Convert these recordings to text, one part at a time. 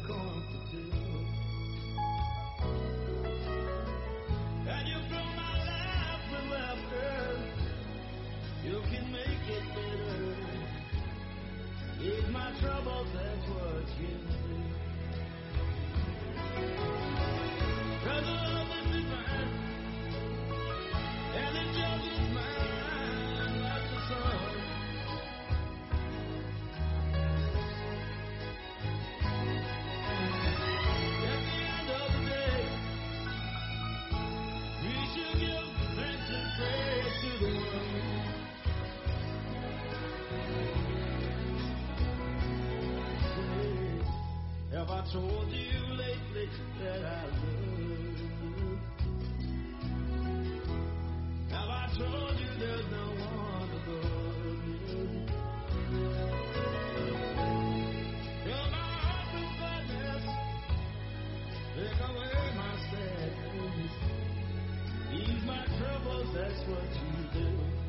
comforted. And you fill my life with laughter. You can make it better. Ease my troubles, that's what you do. 'Cause the love is divine, and the judge is mine like the sun. At the end of the day, we should give thanks and praise to the one. Have I told you lately that I love you? Have I told you there's no one above you? Fill my heart with gladness, take away my sadness, ease my troubles, that's what you do.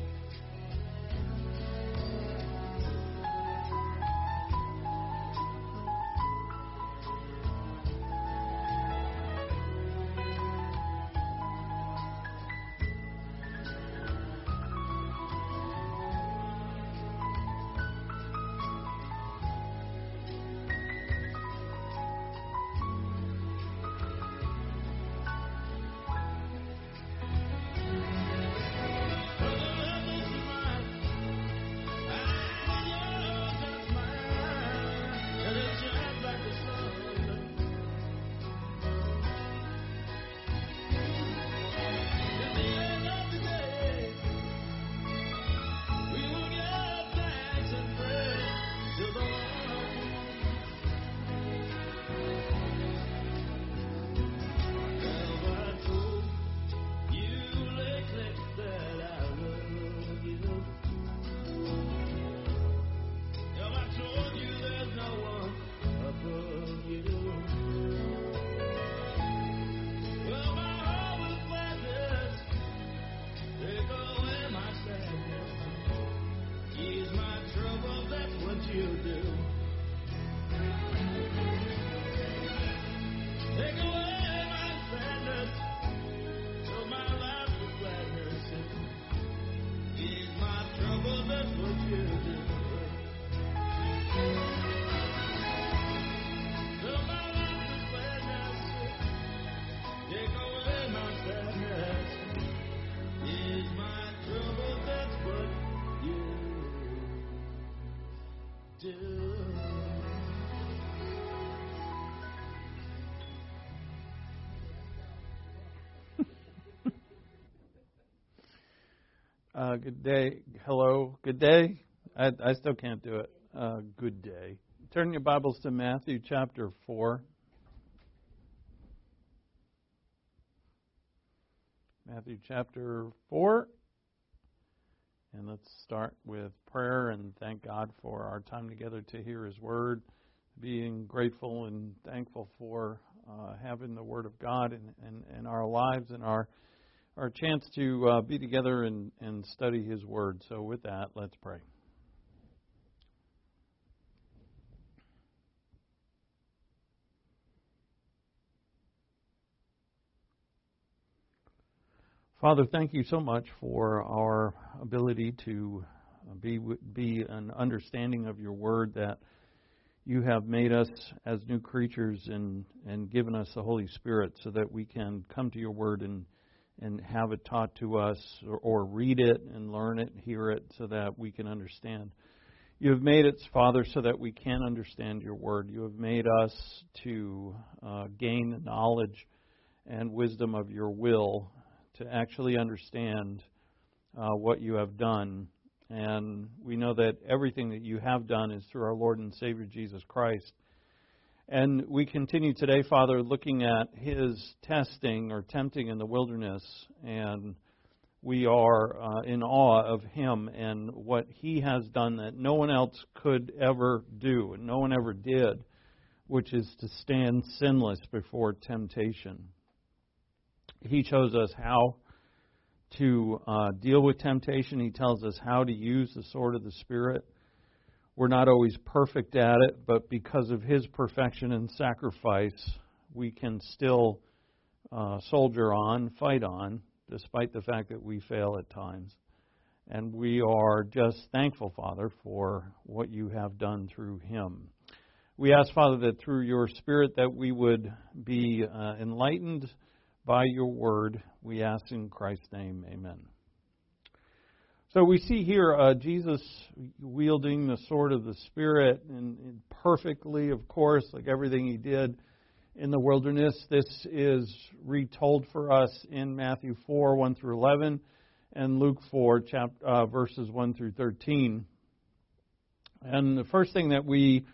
Good day. Hello. Good day. I still can't do it. Good day. Turn your Bibles to Matthew chapter 4. Matthew chapter 4. And let's start with prayer and thank God for our time together to hear His Word, being grateful and thankful for having the Word of God in our lives and our chance to be together and study His Word. So with that, let's pray. Father, thank you so much for our ability to be an understanding of your Word, that you have made us as new creatures and given us the Holy Spirit so that we can come to your Word and have it taught to us, or read it and learn it, hear it, so that we can understand. You have made it, Father, so that we can understand your Word. You have made us to gain the knowledge and wisdom of your will, to actually understand what you have done. And we know that everything that you have done is through our Lord and Savior Jesus Christ. And we continue today, Father, looking at His testing or tempting in the wilderness. And we are in awe of Him and what He has done that no one else could ever do and no one ever did, which is to stand sinless before temptation. He shows us how to deal with temptation. He tells us how to use the sword of the Spirit. We're not always perfect at it, but because of His perfection and sacrifice, we can still soldier on, fight on, despite the fact that we fail at times. And we are just thankful, Father, for what you have done through Him. We ask, Father, that through your Spirit that we would be enlightened by your word. We ask in Christ's name, amen. So we see here Jesus wielding the sword of the Spirit, and perfectly, of course, like everything he did in the wilderness. This is retold for us in Matthew 4, 1 through 11, and Luke 4, verses 1 through 13. And the first thing that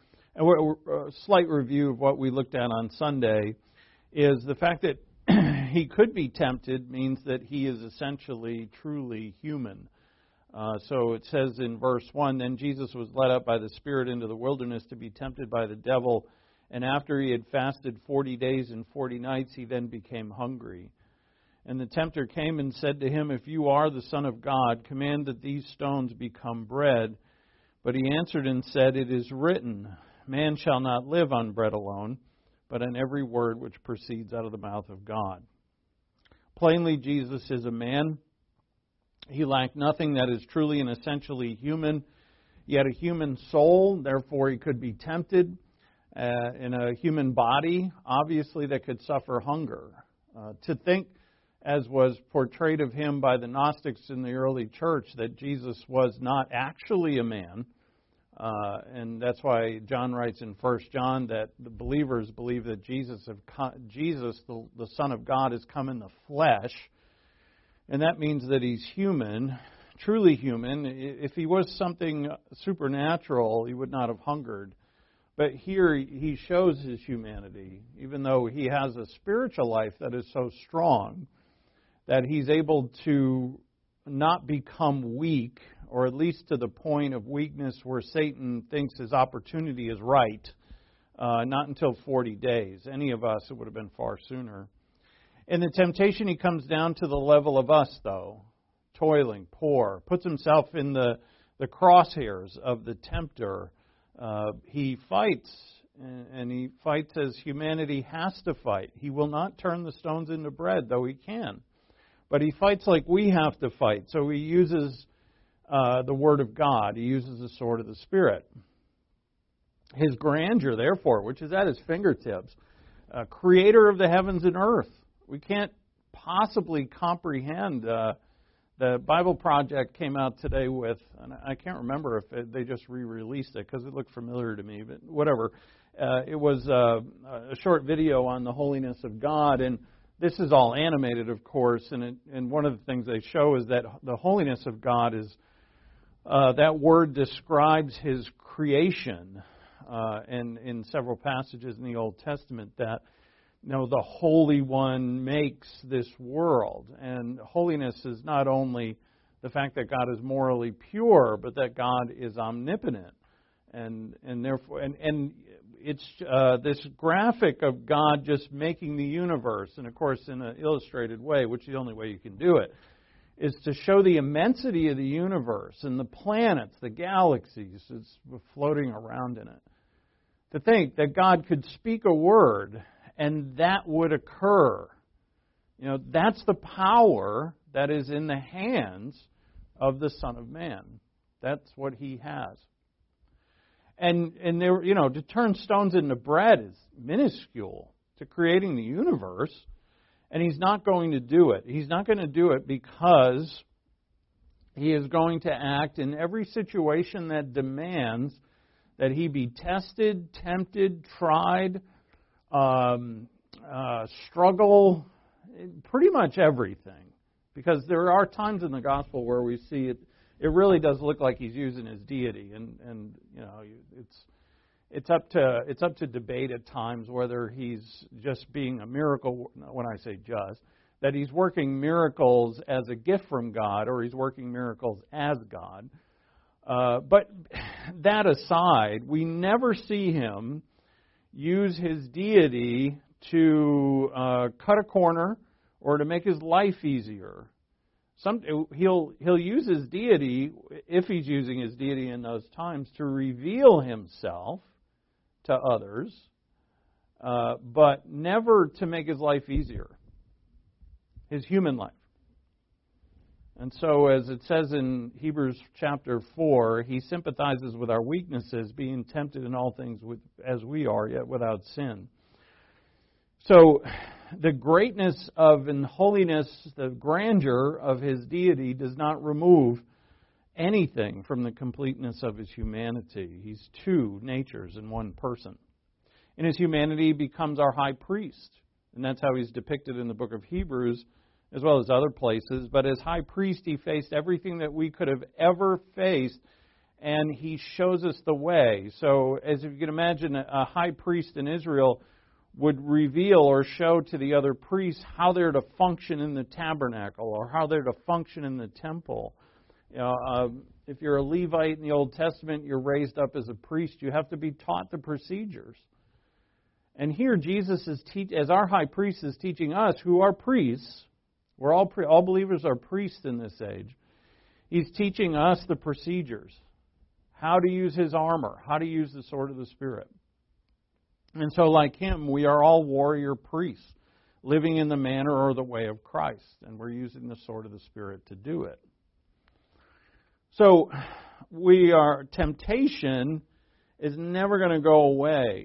a slight review of what we looked at on Sunday is the fact that he could be tempted means that he is essentially truly human. So it says in verse 1, then Jesus was led up by the Spirit into the wilderness to be tempted by the devil, and after he had fasted 40 days and 40 nights, he then became hungry. And the tempter came and said to him, if you are the Son of God, command that these stones become bread. But he answered and said, it is written, man shall not live on bread alone, but on every word which proceeds out of the mouth of God. Plainly, Jesus is a man. He lacked nothing that is truly and essentially human. He had a human soul, therefore he could be tempted in a human body, obviously, that could suffer hunger. To think, as was portrayed of him by the Gnostics in the early church, that Jesus was not actually a man, and that's why John writes in 1 John that the believers believe that Jesus, the Son of God, has come in the flesh. And that means that he's human, truly human. If he was something supernatural, he would not have hungered. But here he shows his humanity, even though he has a spiritual life that is so strong that he's able to not become weak, or at least to the point of weakness where Satan thinks his opportunity is right, not until 40 days. Any of us, it would have been far sooner. In the temptation, he comes down to the level of us, though, toiling, poor, puts himself in the crosshairs of the tempter. He fights, and he fights as humanity has to fight. He will not turn the stones into bread, though he can. But he fights like we have to fight. So he uses the Word of God. He uses the sword of the Spirit. His grandeur, therefore, which is at his fingertips, creator of the heavens and earth. We can't possibly comprehend. The Bible Project came out today with, and I can't remember if they just re-released it because it looked familiar to me, but whatever. It was a short video on the holiness of God, and this is all animated, of course, and one of the things they show is that the holiness of God is, that word describes His creation, and in several passages in the Old Testament that, the Holy One makes this world. And holiness is not only the fact that God is morally pure, but that God is omnipotent. And therefore, and it's this graphic of God just making the universe, and of course in an illustrated way, which is the only way you can do it, is to show the immensity of the universe and the planets, the galaxies that's floating around in it. To think that God could speak a word and that would occur. That's the power that is in the hands of the Son of Man. That's what He has. And there, to turn stones into bread is minuscule to creating the universe. And He's not going to do it. He's not going to do it because He is going to act in every situation that demands that He be tested, tempted, tried, struggle, pretty much everything. Because there are times in the gospel where we see it really does look like He's using His deity, and it's up to debate at times whether He's just being a miracle. When I say just, that He's working miracles as a gift from God, or He's working miracles as God. But that aside, we never see Him use His deity to cut a corner or to make His life easier. He'll use his deity, if he's using his deity in those times, to reveal himself to others, but never to make his life easier, his human life. And so, as it says in Hebrews chapter 4, he sympathizes with our weaknesses, being tempted in all things as we are, yet without sin. So, the greatness of and holiness, the grandeur of his deity does not remove anything from the completeness of his humanity. He's two natures in one person. In his humanity, he becomes our high priest. And that's how he's depicted in the book of Hebrews, as well as other places. But as high priest, he faced everything that we could have ever faced, and he shows us the way. So, as you can imagine, a high priest in Israel would reveal or show to the other priests how they're to function in the tabernacle or how they're to function in the temple. If you're a Levite in the Old Testament, you're raised up as a priest, you have to be taught the procedures. And here Jesus is as our high priest is teaching us, who are priests. We're all believers are priests in this age. He's teaching us the procedures, how to use his armor, how to use the sword of the Spirit. And so, like him, we are all warrior priests, living in the manner or the way of Christ, and we're using the sword of the Spirit to do it. So, temptation is never going to go away.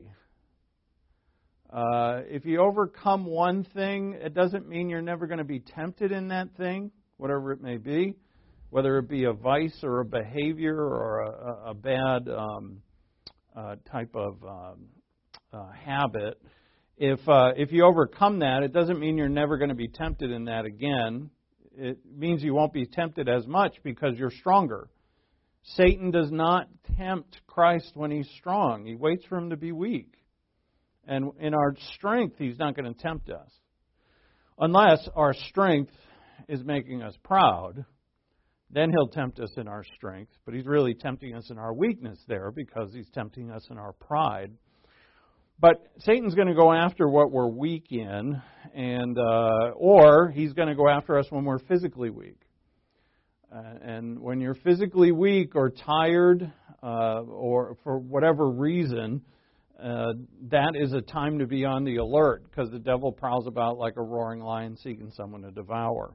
If you overcome one thing, it doesn't mean you're never going to be tempted in that thing, whatever it may be, whether it be a vice or a behavior or a bad type of habit. If you overcome that, it doesn't mean you're never going to be tempted in that again. It means you won't be tempted as much because you're stronger. Satan does not tempt Christ when he's strong. He waits for him to be weak. And in our strength, he's not going to tempt us. Unless our strength is making us proud, then he'll tempt us in our strength. But he's really tempting us in our weakness there because he's tempting us in our pride. But Satan's going to go after what we're weak in, or he's going to go after us when we're physically weak. And when you're physically weak or tired, or for whatever reason, that is a time to be on the alert because the devil prowls about like a roaring lion seeking someone to devour.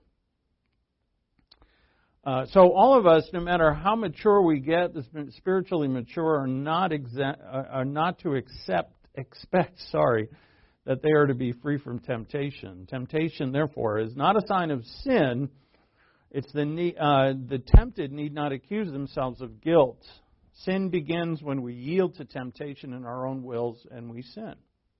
So all of us, no matter how mature we get, spiritually mature, are not to expect that they are to be free from temptation. Temptation, therefore, is not a sign of sin. It's the tempted need not accuse themselves of guilt. Sin begins when we yield to temptation in our own wills and we sin.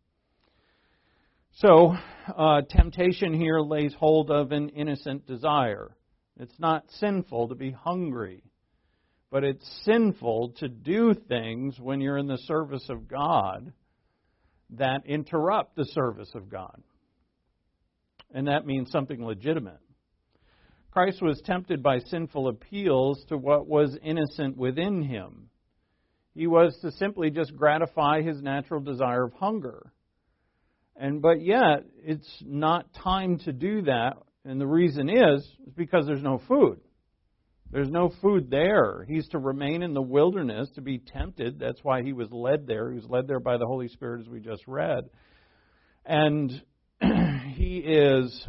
So, temptation here lays hold of an innocent desire. It's not sinful to be hungry, but it's sinful to do things when you're in the service of God that interrupt the service of God. And that means something legitimate. Christ was tempted by sinful appeals to what was innocent within him. He was to simply just gratify his natural desire of hunger. But yet, it's not time to do that. And the reason is because there's no food. There's no food there. He's to remain in the wilderness to be tempted. That's why he was led there. He was led there by the Holy Spirit, as we just read. And he is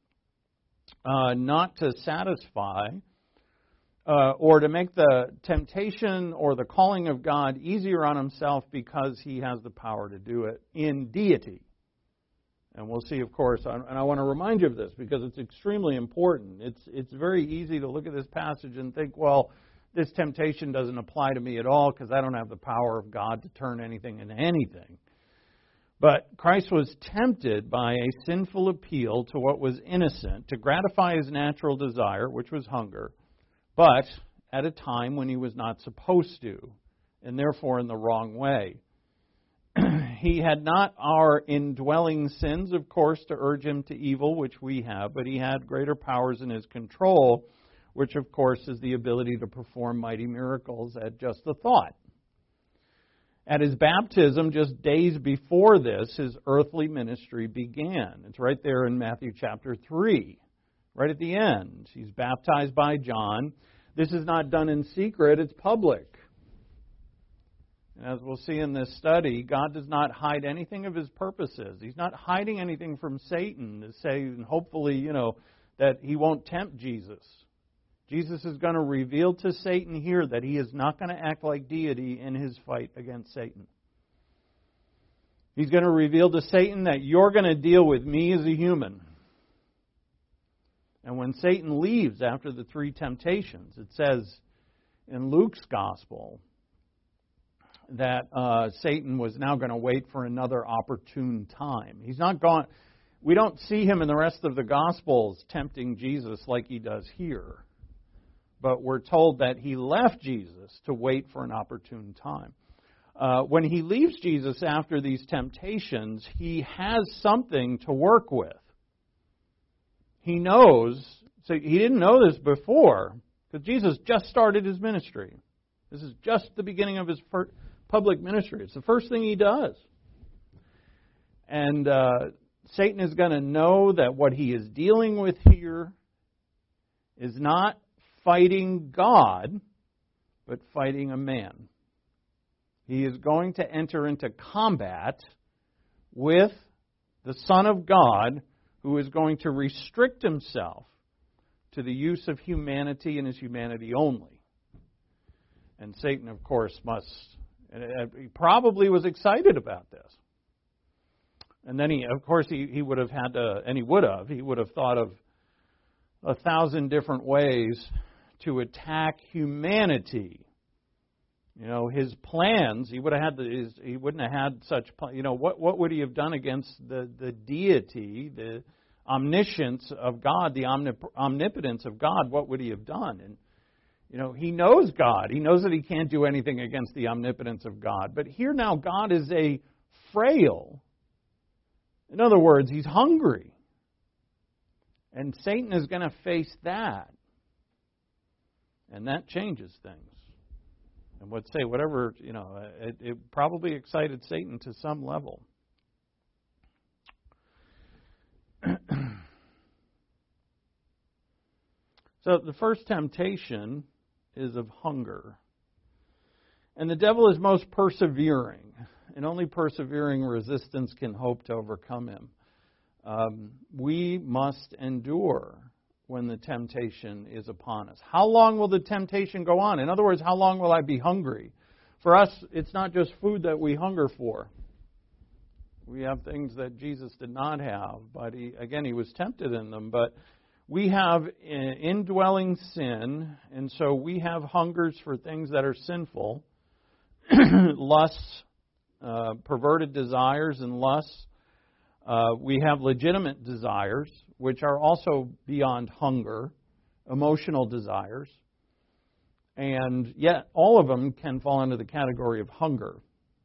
not to satisfy or to make the temptation or the calling of God easier on himself because he has the power to do it in deity. And we'll see, of course, and I want to remind you of this because it's extremely important. It's very easy to look at this passage and think, well, this temptation doesn't apply to me at all because I don't have the power of God to turn anything into anything. But Christ was tempted by a sinful appeal to what was innocent, to gratify his natural desire, which was hunger, but at a time when he was not supposed to, and therefore in the wrong way. He had not our indwelling sins, of course, to urge him to evil, which we have, but he had greater powers in his control, which, of course, is the ability to perform mighty miracles at just the thought. At his baptism, just days before this, his earthly ministry began. It's right there in Matthew chapter 3, right at the end. He's baptized by John. This is not done in secret, it's public. And as we'll see in this study, God does not hide anything of His purposes. He's not hiding anything from Satan to say, and hopefully, that he won't tempt Jesus. Jesus is going to reveal to Satan here that he is not going to act like deity in his fight against Satan. He's going to reveal to Satan that you're going to deal with me as a human. And when Satan leaves after the 3 temptations, it says in Luke's gospel that Satan was now going to wait for another opportune time. He's not gone. We don't see him in the rest of the Gospels tempting Jesus like he does here. But we're told that he left Jesus to wait for an opportune time. When he leaves Jesus after these temptations, he has something to work with. He knows, so he didn't know this before, because Jesus just started his ministry. This is just the beginning of his public ministry. It's the first thing he does. And Satan is going to know that what he is dealing with here is not fighting God, but fighting a man. He is going to enter into combat with the Son of God, who is going to restrict himself to the use of humanity and his humanity only. And Satan, of course, he probably was excited about this. And then he would have had to, and he would have thought of 1,000 different ways to attack humanity. His plans, he wouldn't have had such, what would he have done against the deity, the omniscience of God, the omnipotence of God? What would he have done? And he knows God. He knows that he can't do anything against the omnipotence of God. But here now, God is a frail. In other words, he's hungry. And Satan is going to face that. And that changes things. And it probably excited Satan to some level. So the first temptation is of hunger. And the devil is most persevering, and only persevering resistance can hope to overcome him. We must endure when the temptation is upon us. How long will the temptation go on? In other words, how long will I be hungry? For us, it's not just food that we hunger for. We have things that Jesus did not have, but he was tempted in them. But we have indwelling sin, and so we have hungers for things that are sinful, lusts, perverted desires and lusts. We have legitimate desires, which are also beyond hunger, emotional desires. And yet, all of them can fall into the category of hunger.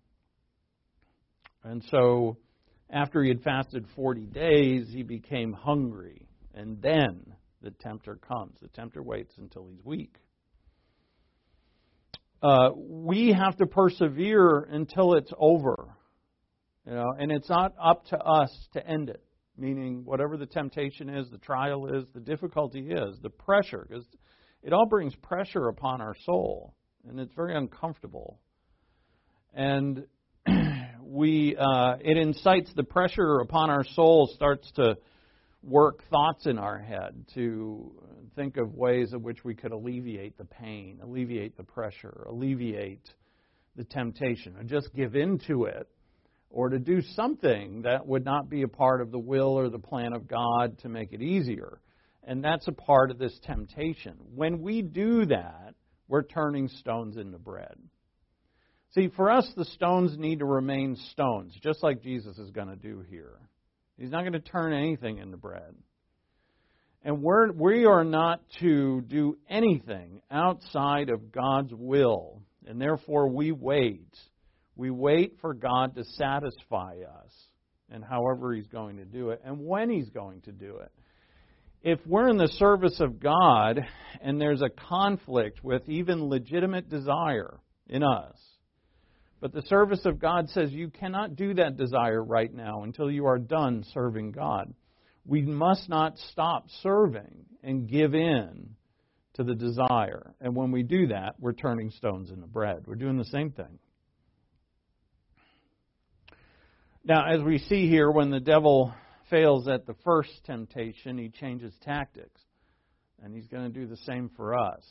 And so, after he had fasted 40 days, he became hungry. And then the tempter comes. The tempter waits until he's weak. We have to persevere until it's over. And it's not up to us to end it. Meaning, whatever the temptation is, the trial is, the difficulty is, the pressure, because it all brings pressure upon our soul, and it's very uncomfortable. And it incites the pressure upon our soul, starts to work thoughts in our head to think of ways in which we could alleviate the pain, alleviate the pressure, alleviate the temptation, and just give in to it, or to do something that would not be a part of the will or the plan of God to make it easier. And that's a part of this temptation. When we do that, we're turning stones into bread. See, for us, the stones need to remain stones, just like Jesus is going to do here. He's not going to turn anything into bread. And we are not to do anything outside of God's will. And therefore, we wait. We wait for God to satisfy us, and however He's going to do it, and when He's going to do it. If we're in the service of God, and there's a conflict with even legitimate desire in us, but the service of God says you cannot do that desire right now until you are done serving God, We must not stop serving and give in to the desire. And when we do that, we're turning stones into bread. We're doing the same thing. Now, as we see here, when the devil fails at the first temptation, he changes tactics. And he's going to do the same for us.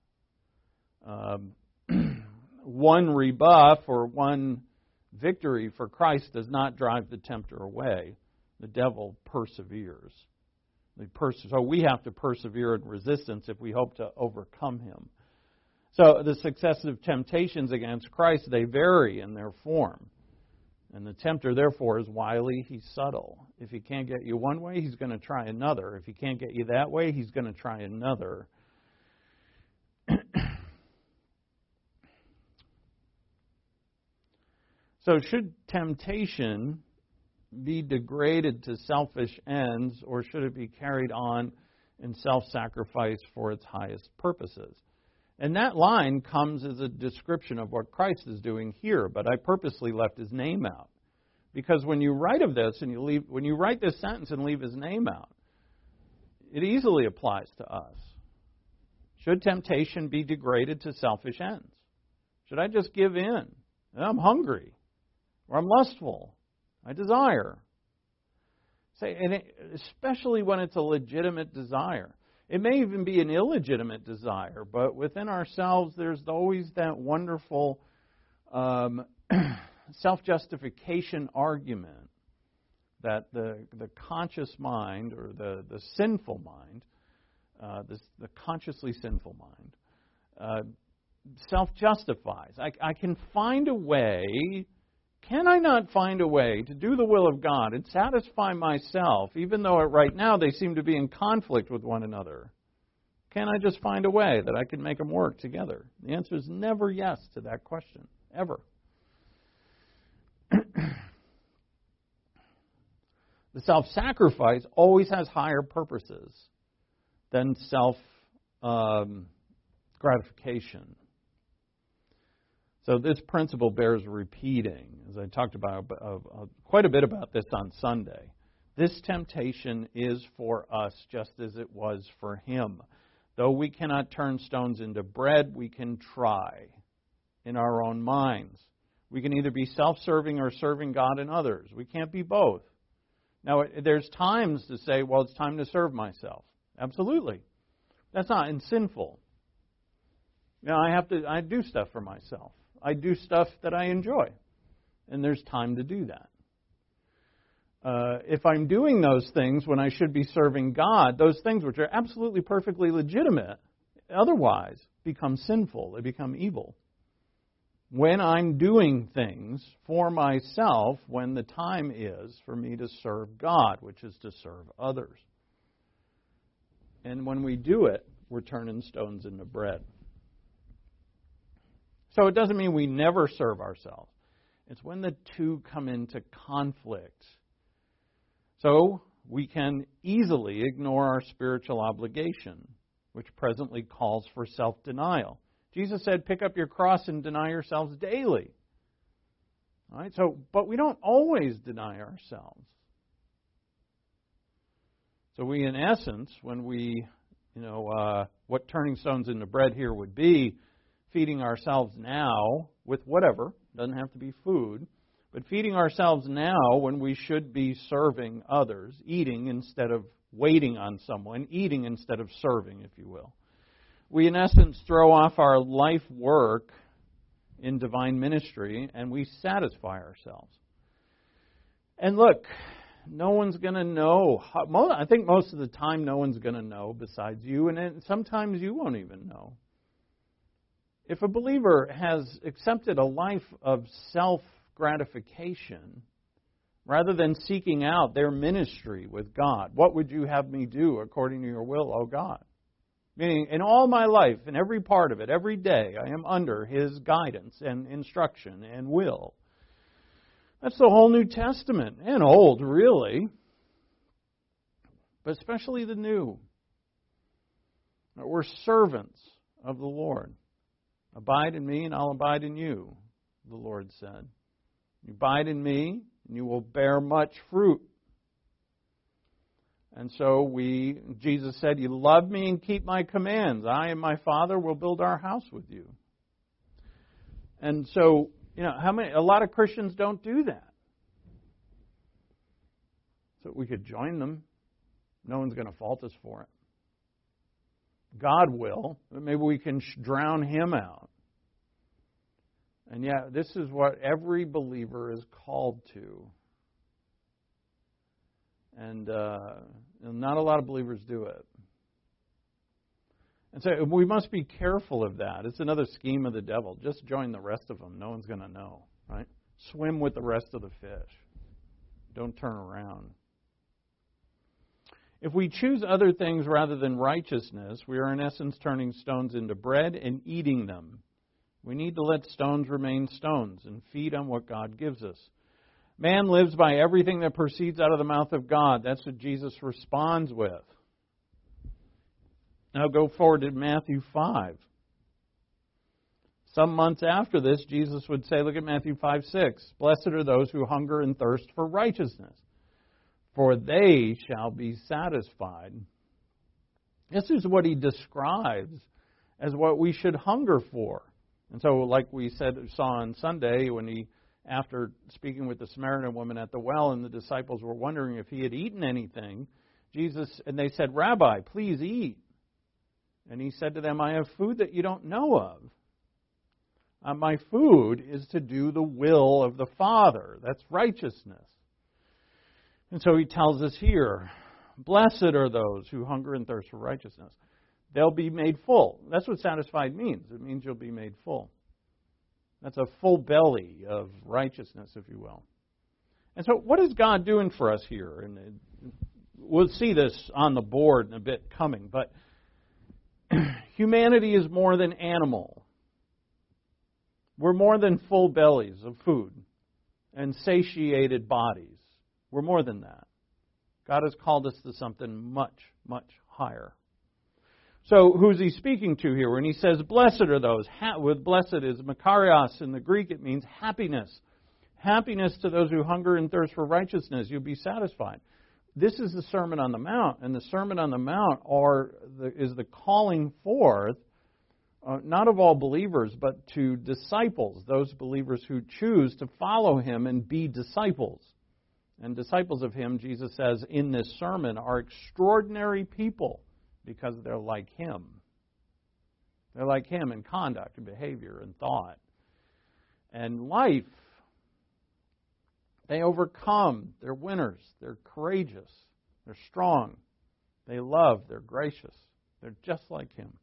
One rebuff or one victory for Christ does not drive the tempter away. The devil perseveres. So we have to persevere in resistance if we hope to overcome him. So the successive temptations against Christ, they vary in their form. And the tempter, therefore, is wily, he's subtle. If he can't get you one way, he's going to try another. If he can't get you that way, he's going to try another. So should temptation be degraded to selfish ends, or should it be carried on in self-sacrifice for its highest purposes? And that line comes as a description of what Christ is doing here, but I purposely left his name out. Because when you write of this and when you write this sentence and leave his name out, it easily applies to us. Should temptation be degraded to selfish ends? Should I just give in? I'm hungry, or I'm lustful, I desire. Especially when it's a legitimate desire. It may even be an illegitimate desire, but within ourselves there's always that wonderful self-justification argument that the conscious mind, or the sinful mind, the consciously sinful mind, self-justifies. I can find a way. Can I not find a way to do the will of God and satisfy myself, even though right now they seem to be in conflict with one another? Can I just find a way that I can make them work together? The answer is never yes to that question, ever. The self-sacrifice always has higher purposes than self-gratification. So this principle bears repeating, as I talked about quite a bit about this on Sunday. This temptation is for us just as it was for him. Though we cannot turn stones into bread, we can try in our own minds. We can either be self-serving or serving God and others. We can't be both. Now, there's times to say, well, it's time to serve myself. Absolutely. That's not sinful. I do stuff for myself. I do stuff that I enjoy, and there's time to do that. If I'm doing those things when I should be serving God, those things which are absolutely perfectly legitimate, otherwise become sinful. They become evil. When I'm doing things for myself, when the time is for me to serve God, which is to serve others. And when we do it, we're turning stones into bread. So it doesn't mean we never serve ourselves. It's when the two come into conflict. So we can easily ignore our spiritual obligation, which presently calls for self-denial. Jesus said, pick up your cross and deny yourselves daily. All right, but we don't always deny ourselves. So we, in essence, when we, what turning stones into bread here would be, feeding ourselves now with whatever, doesn't have to be food, but feeding ourselves now when we should be serving others, eating instead of waiting on someone, eating instead of serving, if you will. We, in essence, throw off our life work in divine ministry and we satisfy ourselves. And look, no one's going to know. I think most of the time no one's going to know besides you, and sometimes you won't even know. If a believer has accepted a life of self-gratification, rather than seeking out their ministry with God, what would you have me do according to your will, O God? Meaning, in all my life, in every part of it, every day, I am under His guidance and instruction and will. That's the whole New Testament, and Old, really, but especially the New. We're servants of the Lord. Abide in me and I'll abide in you, the Lord said. You abide in me and you will bear much fruit. And so Jesus said, you love me and keep my commands. I and my Father will build our house with you. And so, a lot of Christians don't do that. So we could join them. No one's going to fault us for it. God will. Maybe we can drown Him out. And yet, this is what every believer is called to. And not a lot of believers do it. And so we must be careful of that. It's another scheme of the devil. Just join the rest of them. No one's going to know, right? Swim with the rest of the fish. Don't turn around. If we choose other things rather than righteousness, we are in essence turning stones into bread and eating them. We need to let stones remain stones and feed on what God gives us. Man lives by everything that proceeds out of the mouth of God. That's what Jesus responds with. Now go forward to Matthew 5. Some months after this, Jesus would say, look at Matthew 5:6. Blessed are those who hunger and thirst for righteousness, for they shall be satisfied. This is what He describes as what we should hunger for. And so, like we saw on Sunday, when He, after speaking with the Samaritan woman at the well, and the disciples were wondering if He had eaten anything, and they said, Rabbi, please eat. And He said to them, I have food that you don't know of. My food is to do the will of the Father. That's righteousness. And so He tells us here, blessed are those who hunger and thirst for righteousness. They'll be made full. That's what satisfied means. It means you'll be made full. That's a full belly of righteousness, if you will. And so what is God doing for us here? And we'll see this on the board in a bit coming, but humanity is more than animal. We're more than full bellies of food and satiated bodies. We're more than that. God has called us to something much, much higher. So who's He speaking to here? When He says, blessed are those, with blessed is makarios in the Greek, it means happiness. Happiness to those who hunger and thirst for righteousness. You'll be satisfied. This is the Sermon on the Mount, and the Sermon on the Mount is the calling forth, not of all believers, but to disciples, those believers who choose to follow Him and be disciples. And disciples of Him, Jesus says in this sermon, are extraordinary people because they're like Him. They're like Him in conduct and behavior and thought. And life. They overcome. They're winners. They're courageous. They're strong. They love. They're gracious. They're just like Him.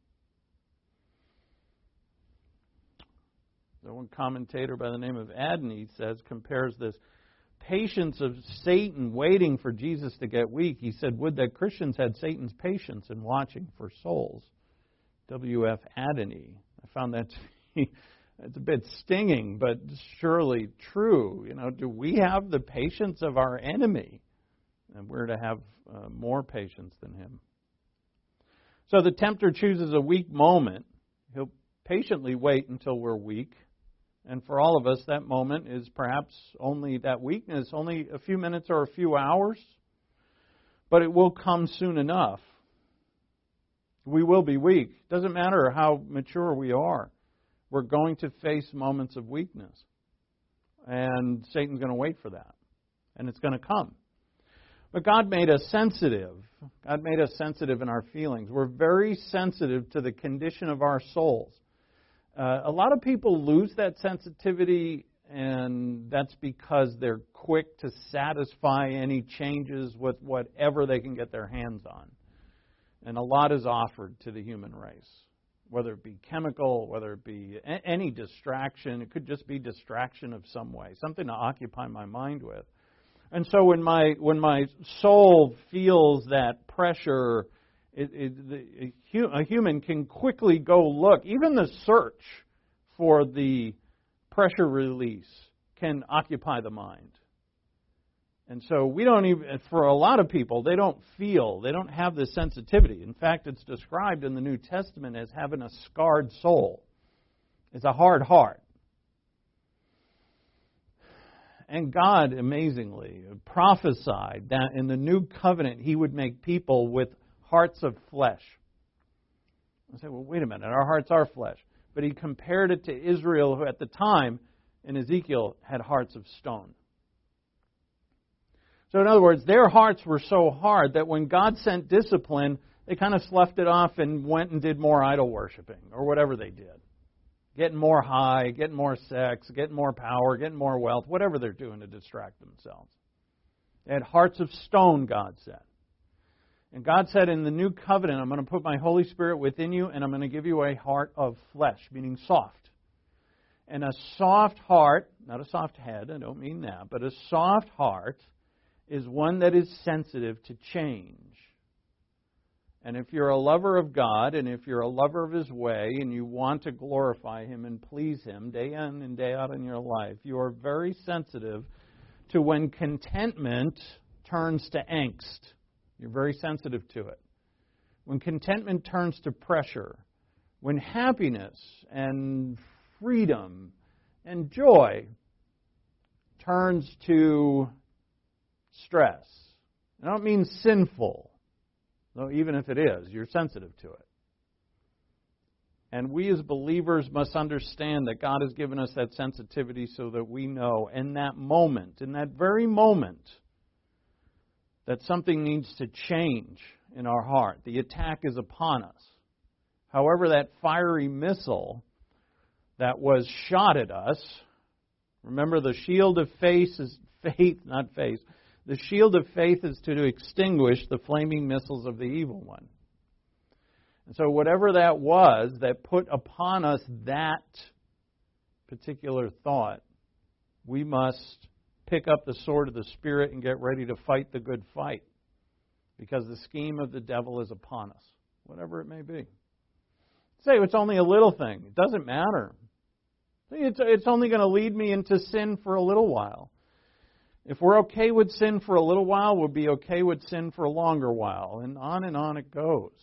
The one commentator by the name of Adney compares this patience of Satan waiting for Jesus to get weak. He said, would that Christians had Satan's patience in watching for souls. W.F. Adney. I found that to be it's a bit stinging, but surely true. Do we have the patience of our enemy? And we're to have more patience than him. So the tempter chooses a weak moment. He'll patiently wait until we're weak. And for all of us, that moment is perhaps only that weakness, only a few minutes or a few hours. But it will come soon enough. We will be weak. Doesn't matter how mature we are. We're going to face moments of weakness. And Satan's going to wait for that. And it's going to come. But God made us sensitive. God made us sensitive in our feelings. We're very sensitive to the condition of our souls. A lot of people lose that sensitivity, and that's because they're quick to satisfy any changes with whatever they can get their hands on. And a lot is offered to the human race. Whether it be chemical, whether it be any distraction. It could just be distraction of some way, something to occupy my mind with. And so when my soul feels that pressure, a human can quickly go look. Even the search for the pressure release can occupy the mind. And so we don't even, for a lot of people, they don't have this sensitivity. In fact, it's described in the New Testament as having a scarred soul. It's a hard heart. And God, amazingly, prophesied that in the new covenant He would make people with hearts of flesh. I say, well, wait a minute, our hearts are flesh. But He compared it to Israel, who at the time, in Ezekiel, had hearts of stone. So in other words, their hearts were so hard that when God sent discipline, they kind of sloughed it off and went and did more idol worshiping, or whatever they did. Getting more high, getting more sex, getting more power, getting more wealth, whatever they're doing to distract themselves. They had hearts of stone, God said. And God said, in the new covenant, I'm going to put my Holy Spirit within you, and I'm going to give you a heart of flesh, meaning soft. And a soft heart, not a soft head, I don't mean that, but a soft heart is one that is sensitive to change. And if you're a lover of God, and if you're a lover of His way, and you want to glorify Him and please Him day in and day out in your life, you are very sensitive to when contentment turns to angst. You're very sensitive to it. When contentment turns to pressure, when happiness and freedom and joy turns to stress. I don't mean sinful. Though even if it is, you're sensitive to it. And we as believers must understand that God has given us that sensitivity so that we know in that moment, in that very moment, that something needs to change in our heart. The attack is upon us. However, that fiery missile that was shot at us, remember the shield of faith is faith, not faith. The shield of faith is to extinguish the flaming missiles of the evil one. And so whatever that was that put upon us that particular thought, we must pick up the sword of the Spirit and get ready to fight the good fight. Because the scheme of the devil is upon us, whatever it may be. Say it's only a little thing. It doesn't matter. It's only going to lead me into sin for a little while. If we're okay with sin for a little while, we'll be okay with sin for a longer while. And on it goes.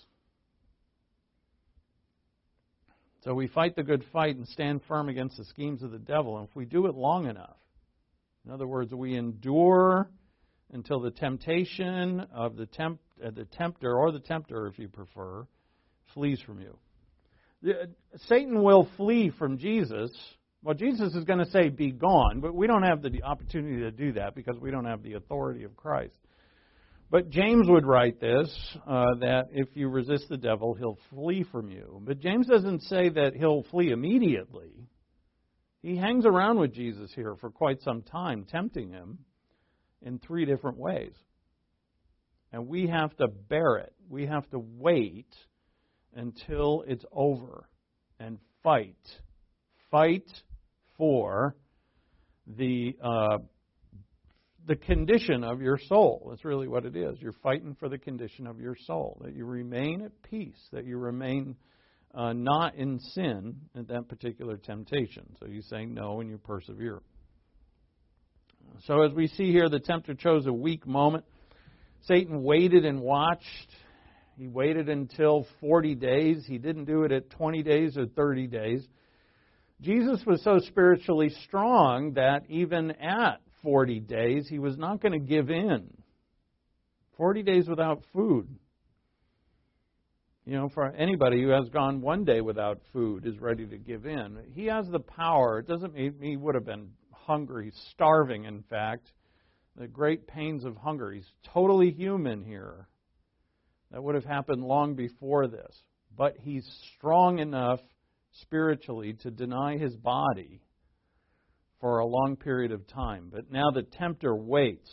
So we fight the good fight and stand firm against the schemes of the devil. And if we do it long enough, in other words, we endure until the temptation of the tempter, or the tempter if you prefer, flees from you. Satan will flee from Jesus. Well, Jesus is going to say, be gone, but we don't have the opportunity to do that because we don't have the authority of Christ. But James would write this, that if you resist the devil, he'll flee from you. But James doesn't say that he'll flee immediately. He hangs around with Jesus here for quite some time, tempting him in 3 different ways. And we have to bear it. We have to wait until it's over and fight. Fight for the condition of your soul. That's really what it is. You're fighting for the condition of your soul, that you remain at peace, that you remain not in sin at that particular temptation. So you say no and you persevere. So as we see here, the tempter chose a weak moment. Satan waited and watched. He waited until 40 days. He didn't do it at 20 days or 30 days. Jesus was so spiritually strong that even at 40 days, he was not going to give in. 40 days without food. You know, for anybody who has gone 1 day without food is ready to give in. He has the power. It doesn't mean he would have been hungry, starving, in fact. The great pains of hunger. He's totally human here. That would have happened long before this. But he's strong enough spiritually to deny his body for a long period of time. But now the tempter waits.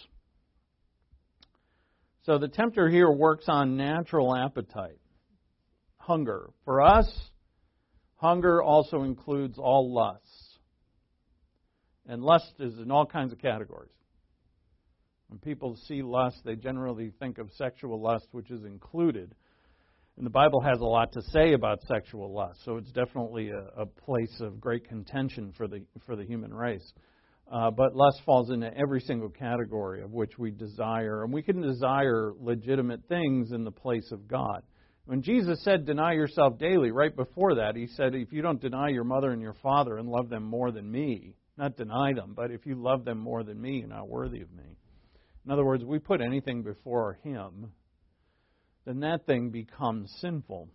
So the tempter here works on natural appetite. Hunger. For us, hunger also includes all lusts. And lust is in all kinds of categories. When people see lust, they generally think of sexual lust, which is included. And the Bible has a lot to say about sexual lust, so it's definitely a place of great contention for the human race. But lust falls into every single category of which we desire, and we can desire legitimate things in the place of God. When Jesus said, deny yourself daily, right before that, he said, if you don't deny your mother and your father and love them more than me, not deny them, but if you love them more than me, you're not worthy of me. In other words, we put anything before Him, then that thing becomes sinful.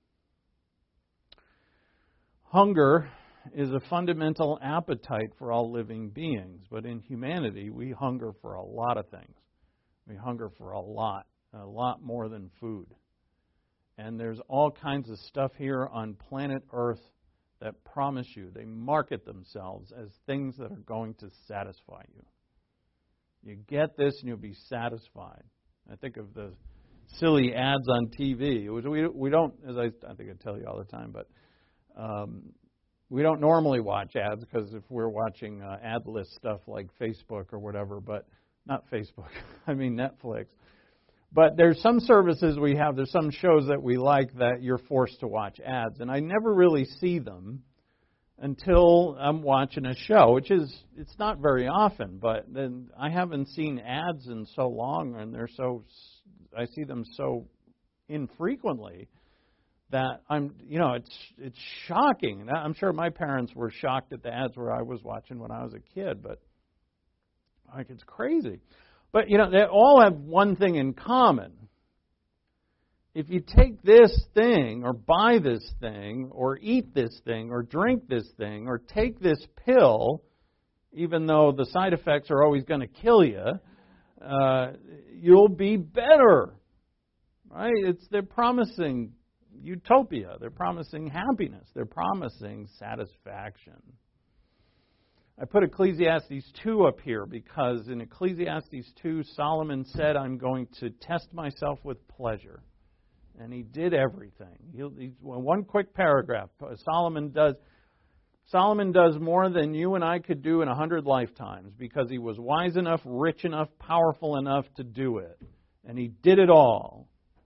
Hunger is a fundamental appetite for all living beings, but in humanity, we hunger for a lot of things. We hunger for a lot more than food. And there's all kinds of stuff here on planet Earth that promise you, they market themselves as things that are going to satisfy you. You get this and you'll be satisfied. I think of the silly ads on TV. We don't, as I think I tell you all the time, but we don't normally watch ads because if we're watching ad-less stuff like Facebook or whatever, but not Facebook, I mean Netflix. But there's some services we have, there's some shows that we like that you're forced to watch ads. And I never really see them until I'm watching a show, it's not very often, but then I haven't seen ads in so long, and I see them so infrequently that it's shocking. I'm sure my parents were shocked at the ads where I was watching when I was a kid, but it's crazy. But, they all have one thing in common. If you take this thing, or buy this thing, or eat this thing, or drink this thing, or take this pill, even though the side effects are always going to kill you, you'll be better. Right? They're promising utopia. They're promising happiness. They're promising satisfaction. I put Ecclesiastes 2 up here because in Ecclesiastes 2, Solomon said, I'm going to test myself with pleasure. And he did everything. One quick paragraph. Solomon does more than you and I could do in 100 lifetimes because he was wise enough, rich enough, powerful enough to do it. And he did it all.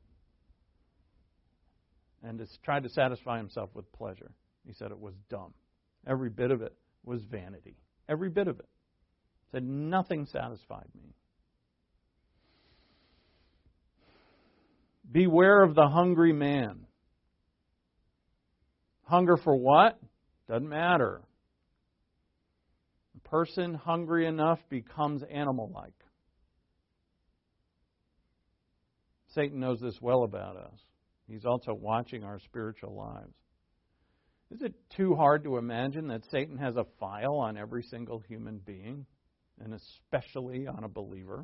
And tried to satisfy himself with pleasure. He said it was dumb. Every bit of it was vanity. Every bit of it. He said nothing satisfied me. Beware of the hungry man. Hunger for what? Doesn't matter. A person hungry enough becomes animal-like. Satan knows this well about us. He's also watching our spiritual lives. Is it too hard to imagine that Satan has a file on every single human being, and especially on a believer?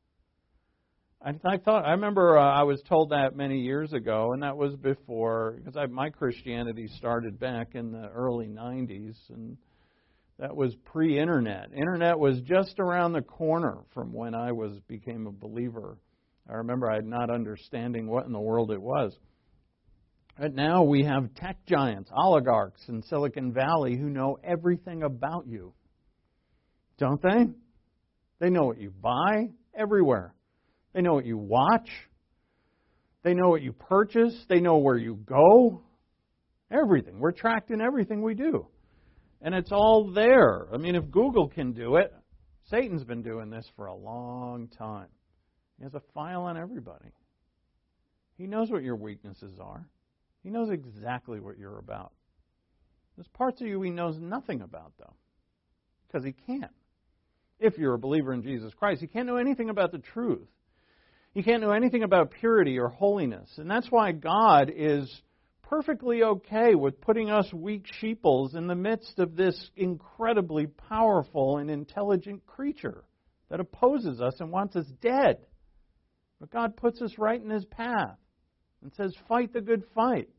I remember I was told that many years ago, and that was before, because my Christianity started back in the early 90s, and that was pre-internet. Internet was just around the corner from when I became a believer. I remember I had not understanding what in the world it was. But now we have tech giants, oligarchs in Silicon Valley who know everything about you. Don't they? They know what you buy everywhere. They know what you watch. They know what you purchase. They know where you go. Everything. We're tracked in everything we do. And it's all there. I mean, if Google can do it, Satan's been doing this for a long time. He has a file on everybody. He knows what your weaknesses are. He knows exactly what you're about. There's parts of you he knows nothing about, though, because he can't. If you're a believer in Jesus Christ, he can't know anything about the truth. He can't know anything about purity or holiness. And that's why God is perfectly okay with putting us weak sheeples in the midst of this incredibly powerful and intelligent creature that opposes us and wants us dead. But God puts us right in His path and says, fight the good fight.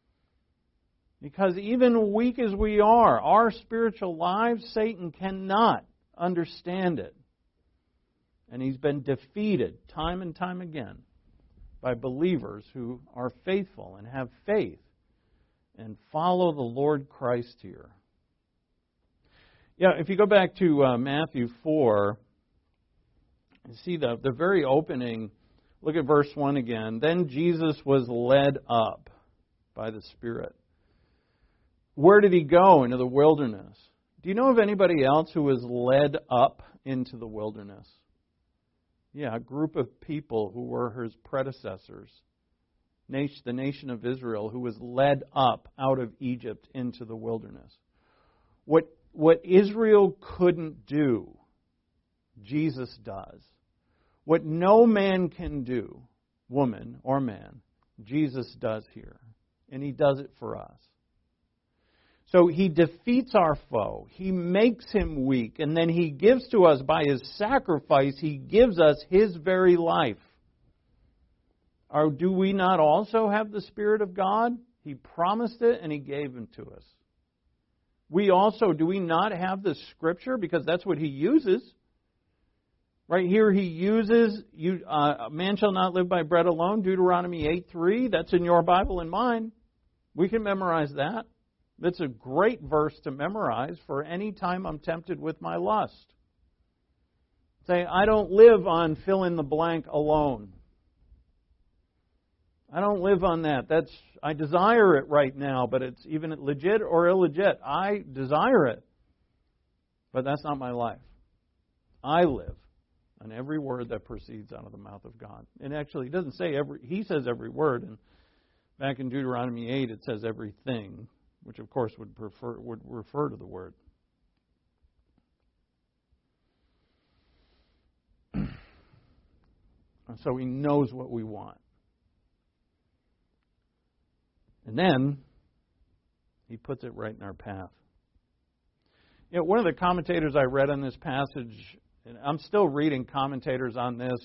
Because even weak as we are, our spiritual lives, Satan cannot understand it. And he's been defeated time and time again by believers who are faithful and have faith and follow the Lord Christ here. Yeah, if you go back to Matthew 4, you see the very opening. Look at verse 1 again. Then Jesus was led up by the Spirit. Where did He go? Into the wilderness. Do you know of anybody else who was led up into the wilderness? Yeah, a group of people who were His predecessors. The nation of Israel who was led up out of Egypt into the wilderness. What what Israel couldn't do, Jesus does. What no man can do, woman or man, Jesus does here. And He does it for us. So He defeats our foe. He makes him weak. And then He gives to us, by His sacrifice, He gives us His very life. Or do we not also have the Spirit of God? He promised it and He gave it to us. We also, do we not have the Scripture? Because that's what He uses. Right here He uses, man shall not live by bread alone, Deuteronomy 8:3. That's in your Bible and mine. We can memorize that. That's a great verse to memorize for any time I'm tempted with my lust. Say, I don't live on fill in the blank alone. I don't live on that. I desire it right now, but it's even legit or illegit. I desire it, but that's not my life. I live on every word that proceeds out of the mouth of God. And actually, He doesn't say He says every word. And back in Deuteronomy 8, it says everything, which of course would refer to the word. And so He knows what we want. And then He puts it right in our path. You know, one of the commentators I read on this passage, and I'm still reading commentators on this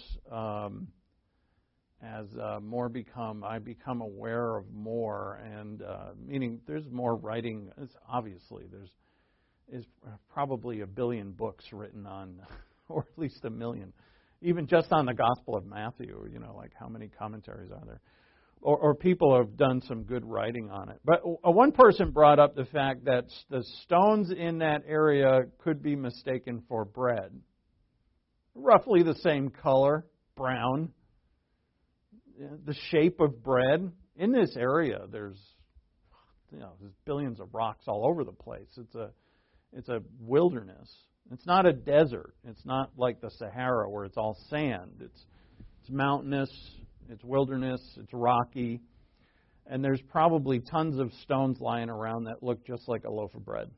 as I become aware of more, and meaning there's more writing. Obviously, there's probably 1 billion books written on, or at least 1 million, even just on the Gospel of Matthew. You know, like how many commentaries are there? Or people have done some good writing on it. But one person brought up the fact that the stones in that area could be mistaken for bread. Roughly the same color, brown, the shape of bread. In this area, there's billions of rocks all over the place. It's a wilderness. It's not a desert. It's not like the Sahara where it's all sand. It's mountainous. It's wilderness, it's rocky, and there's probably tons of stones lying around that look just like a loaf of bread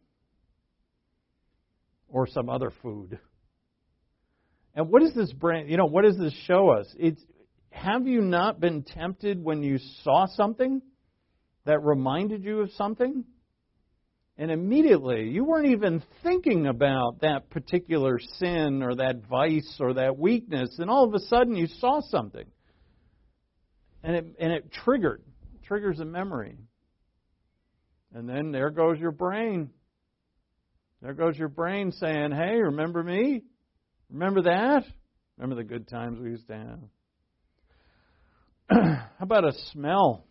or some other food. And what does this what does this show us? Have you not been tempted when you saw something that reminded you of something? And immediately, you weren't even thinking about that particular sin or that vice or that weakness, and all of a sudden you saw something. And it triggers a memory. And then there goes your brain. There goes your brain saying, hey, remember me? Remember that? Remember the good times we used to have? How about a smell?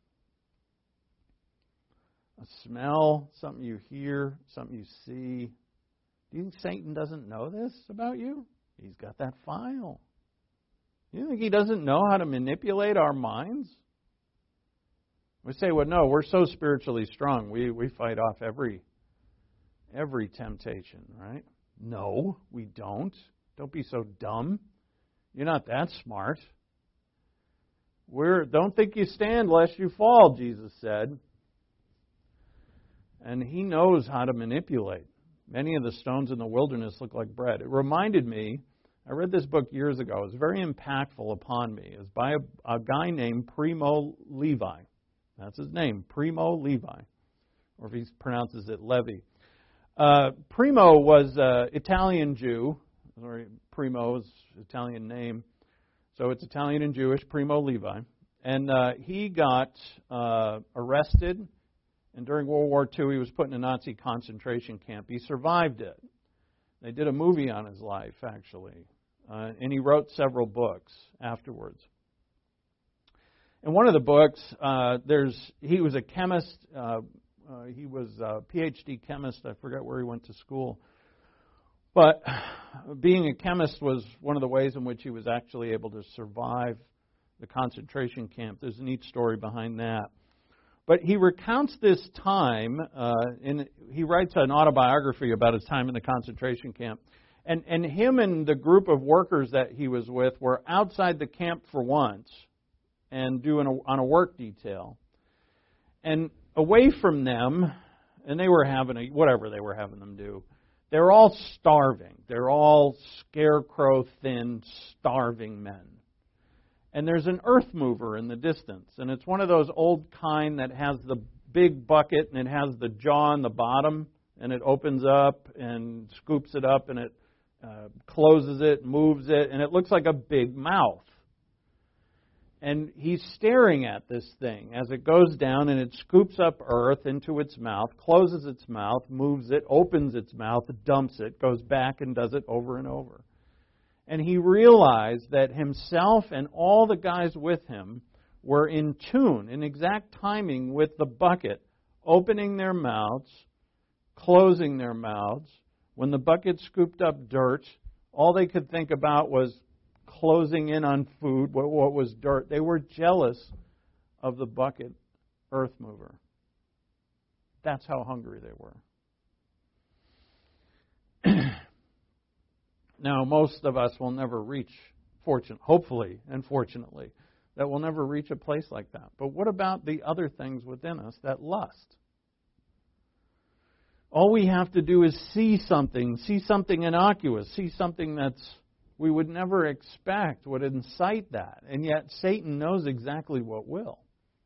A smell, something you hear, something you see. Do you think Satan doesn't know this about you? He's got that file. You think he doesn't know how to manipulate our minds? We say, well, no, we're so spiritually strong. We fight off every temptation, right? No, we don't. Don't be so dumb. You're not that smart. Don't think you stand lest you fall, Jesus said. And He knows how to manipulate. Many of the stones in the wilderness look like bread. It reminded me, I read this book years ago. It was very impactful upon me. It was by a guy named Primo Levi. That's his name, Primo Levi. Or if he pronounces it Levi. Primo was an Italian Jew. Primo is an Italian name. So it's Italian and Jewish, Primo Levi. And he got arrested. And during World War II, he was put in a Nazi concentration camp. He survived it. They did a movie on his life, actually. And he wrote several books afterwards. In one of the books, he was a chemist. He was a PhD chemist. I forget where he went to school. But being a chemist was one of the ways in which he was actually able to survive the concentration camp. There's a neat story behind that. But he recounts this time, and he writes an autobiography about his time in the concentration camp. And him and the group of workers that he was with were outside the camp for once and on a work detail. And away from them, and they were having whatever they were having them do. They're all starving. They're all scarecrow-thin, starving men. And there's an earth mover in the distance, and it's one of those old kind that has the big bucket, and it has the jaw on the bottom, and it opens up and scoops it up, and it closes it, moves it, and it looks like a big mouth. And he's staring at this thing as it goes down, and it scoops up earth into its mouth, closes its mouth, moves it, opens its mouth, dumps it, goes back and does it over and over. And he realized that himself and all the guys with him were in tune, in exact timing with the bucket, opening their mouths, closing their mouths. When the bucket scooped up dirt, all they could think about was closing in on food, what was dirt. They were jealous of the bucket earth mover. That's how hungry they were. Now, most of us will never reach, hopefully and fortunately, that we'll never reach a place like that. But what about the other things within us that lust? All we have to do is see something innocuous, see something that's we would never expect would incite that. And yet Satan knows exactly what will.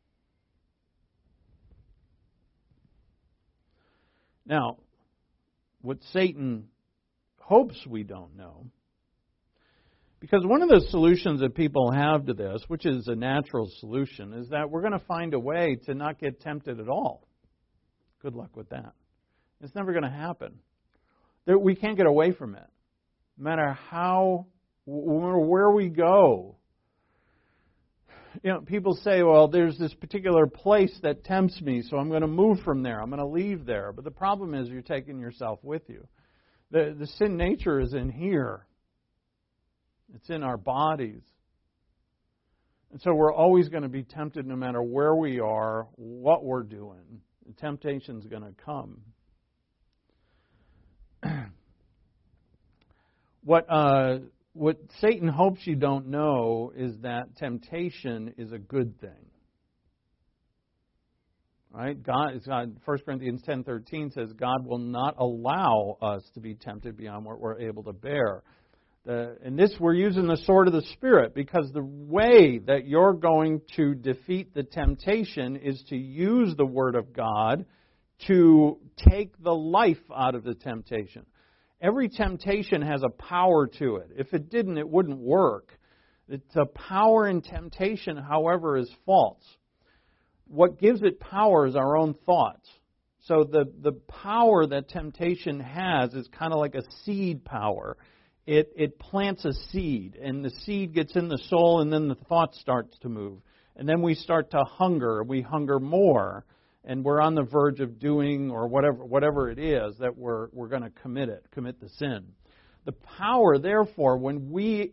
Now, what Satan hopes we don't know, because one of the solutions that people have to this, which is a natural solution, is that we're going to find a way to not get tempted at all. Good luck with that. It's never going to happen. We can't get away from it. No matter where we go. You know, people say, well, there's this particular place that tempts me, so I'm going to move from there. I'm going to leave there. But the problem is you're taking yourself with you. The sin nature is in here. It's in our bodies. And so we're always going to be tempted no matter where we are, what we're doing. The temptation's going to come. What Satan hopes you don't know is that temptation is a good thing. Right? 1 Corinthians 10:13 says God will not allow us to be tempted beyond what we're able to bear. And this, we're using the sword of the Spirit, because the way that you're going to defeat the temptation is to use the Word of God to take the life out of the temptation. Every temptation has a power to it. If it didn't, it wouldn't work. The power in temptation, however, is false. What gives it power is our own thoughts. So the power that temptation has is kind of like a seed power. It plants a seed, and the seed gets in the soul, and then the thought starts to move. And then we start to hunger. We hunger more. And we're on the verge of doing, or whatever it is, that we're going to commit the sin. The power, therefore, when we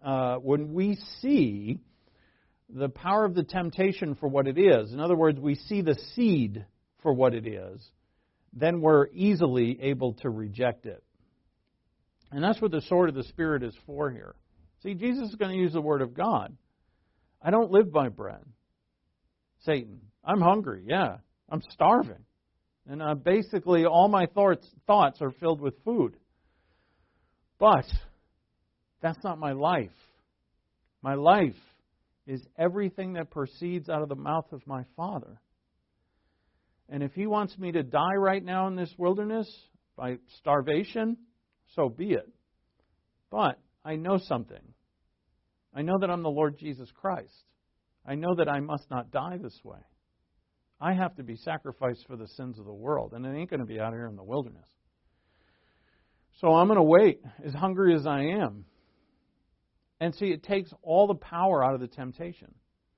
see the power of the temptation for what it is, in other words, we see the seed for what it is, then we're easily able to reject it. And that's what the sword of the Spirit is for here. See, Jesus is going to use the Word of God. I don't live by bread. Satan, I'm hungry, yeah. I'm starving. And basically all my thoughts are filled with food. But that's not my life. My life is everything that proceeds out of the mouth of my Father. And if He wants me to die right now in this wilderness by starvation, so be it. But I know something. I know that I'm the Lord Jesus Christ. I know that I must not die this way. I have to be sacrificed for the sins of the world, and it ain't going to be out here in the wilderness. So I'm going to wait, as hungry as I am. And see, it takes all the power out of the temptation.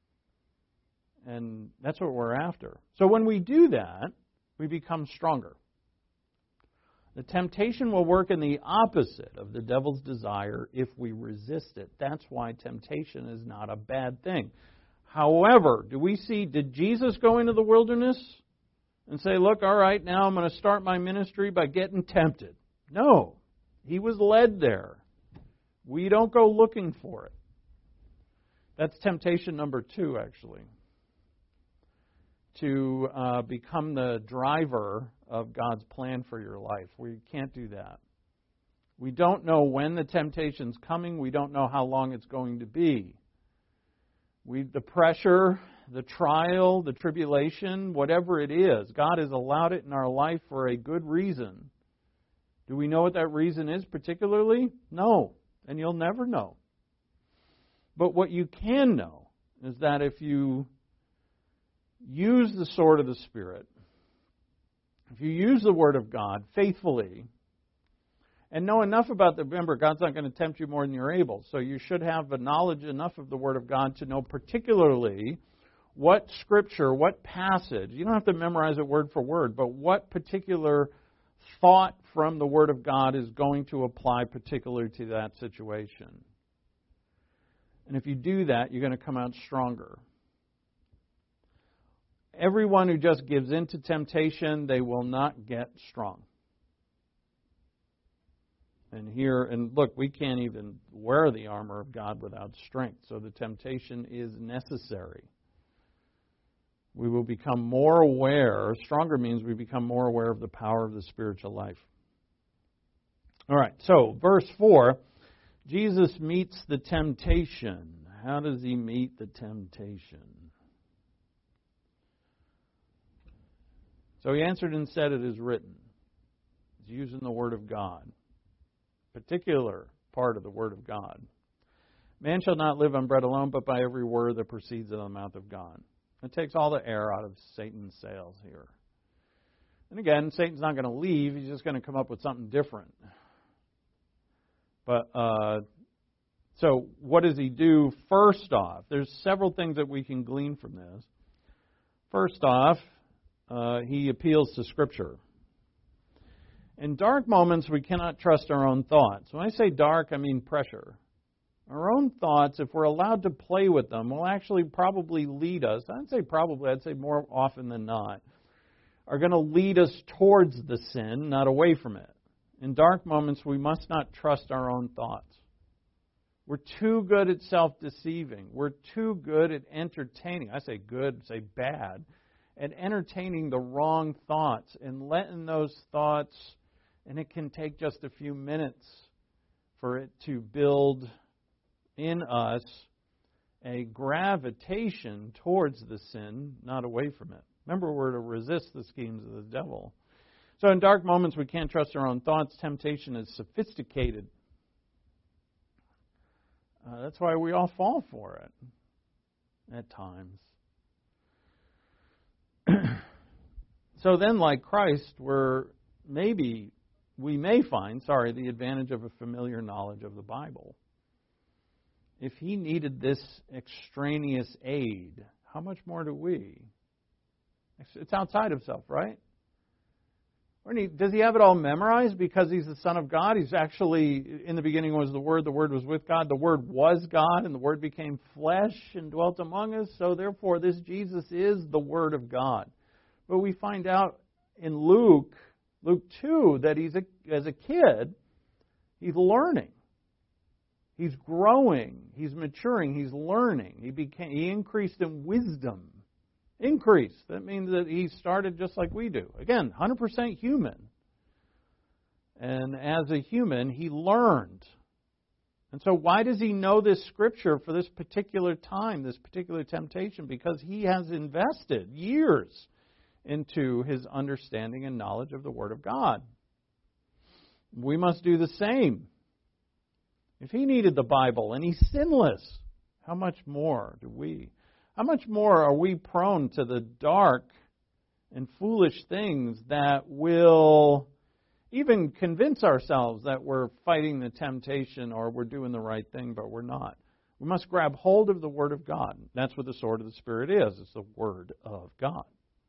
And that's what we're after. So when we do that, we become stronger. The temptation will work in the opposite of the devil's desire if we resist it. That's why temptation is not a bad thing. However, did Jesus go into the wilderness and say, look, all right, now I'm going to start my ministry by getting tempted? No. He was led there. We don't go looking for it. That's temptation number 2, actually. To become the driver of God's plan for your life. We can't do that. We don't know when the temptation's coming. We don't know how long it's going to be. The pressure, the trial, the tribulation, whatever it is, God has allowed it in our life for a good reason. Do we know what that reason is particularly? No, and you'll never know. But what you can know is that if you use the sword of the Spirit, if you use the Word of God faithfully, and know enough about remember, God's not going to tempt you more than you're able. So you should have a knowledge enough of the Word of God to know particularly what Scripture, what passage, you don't have to memorize it word for word, but what particular thought from the Word of God is going to apply particularly to that situation. And if you do that, you're going to come out stronger. Everyone who just gives in to temptation, they will not get strong. And look, we can't even wear the armor of God without strength. So the temptation is necessary. We will become more aware. Stronger means we become more aware of the power of the spiritual life. All right, so verse 4, Jesus meets the temptation. How does he meet the temptation? So he answered and said, "It is written." He's using the Word of God. Particular part of the Word of God. Man shall not live on bread alone, but by every word that proceeds out of the mouth of God. It takes all the air out of Satan's sails here. And again, Satan's not going to leave. He's just going to come up with something different. But so what does he do first off? There's several things that we can glean from this. First off, he appeals to Scripture. In dark moments, we cannot trust our own thoughts. When I say dark, I mean pressure. Our own thoughts, if we're allowed to play with them, will actually probably lead us, I'd say probably, I'd say more often than not, are going to lead us towards the sin, not away from it. In dark moments, we must not trust our own thoughts. We're too good at self-deceiving. We're too good at entertaining. I say good, say bad. At entertaining the wrong thoughts and letting those thoughts, and it can take just a few minutes for it to build in us a gravitation towards the sin, not away from it. Remember, we're to resist the schemes of the devil. So in dark moments, we can't trust our own thoughts. Temptation is sophisticated. That's why we all fall for it at times. So then, like Christ, we may find the advantage of a familiar knowledge of the Bible. If he needed this extraneous aid, how much more do we? It's outside of self, right? Does he have it all memorized because he's the Son of God? He's actually, in the beginning was the Word was with God, the Word was God, and the Word became flesh and dwelt among us. So therefore, this Jesus is the Word of God. But we find out in Luke 2, that as a kid, he's learning. He's growing. He's maturing. He's learning. He increased in wisdom. Increased. That means that he started just like we do. Again, 100% human. And as a human, he learned. And so why does he know this Scripture for this particular time, this particular temptation? Because he has invested years into his understanding and knowledge of the Word of God. We must do the same. If he needed the Bible and he's sinless, how much more do we? How much more are we prone to the dark and foolish things that will even convince ourselves that we're fighting the temptation or we're doing the right thing, but we're not? We must grab hold of the Word of God. That's what the sword of the Spirit is. It's the Word of God.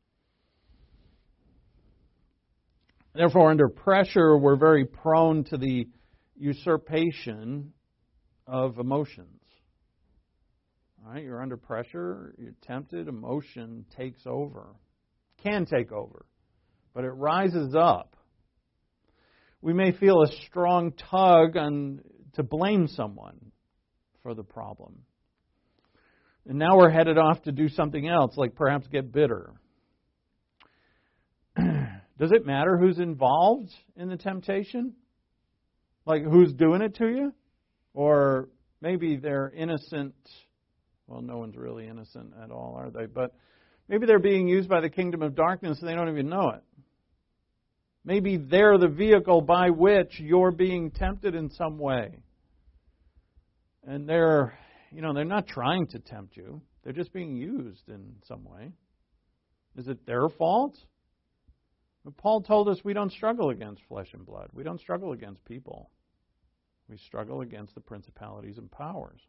Therefore, under pressure, we're very prone to the usurpation of emotions. All right, you're under pressure, you're tempted, emotion takes over. Can take over, but it rises up. We may feel a strong tug to blame someone for the problem. And now we're headed off to do something else, like perhaps get bitter. Does it matter who's involved in the temptation? Like who's doing it to you? Or maybe they're innocent. Well, no one's really innocent at all, are they? But maybe they're being used by the kingdom of darkness and they don't even know it. Maybe they're the vehicle by which you're being tempted in some way. And they're not trying to tempt you. They're just being used in some way. Is it their fault? But Paul told us we don't struggle against flesh and blood. We don't struggle against people. We struggle against the principalities and powers.